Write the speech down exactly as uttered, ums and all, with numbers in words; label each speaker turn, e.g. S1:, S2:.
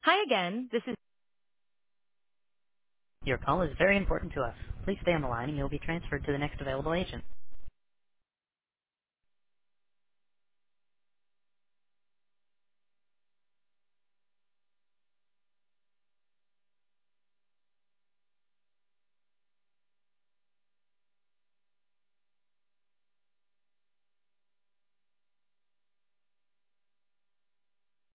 S1: Hi again. This is
S2: Your call is very important to us. Please stay on the line and you'll be transferred to the next available agent.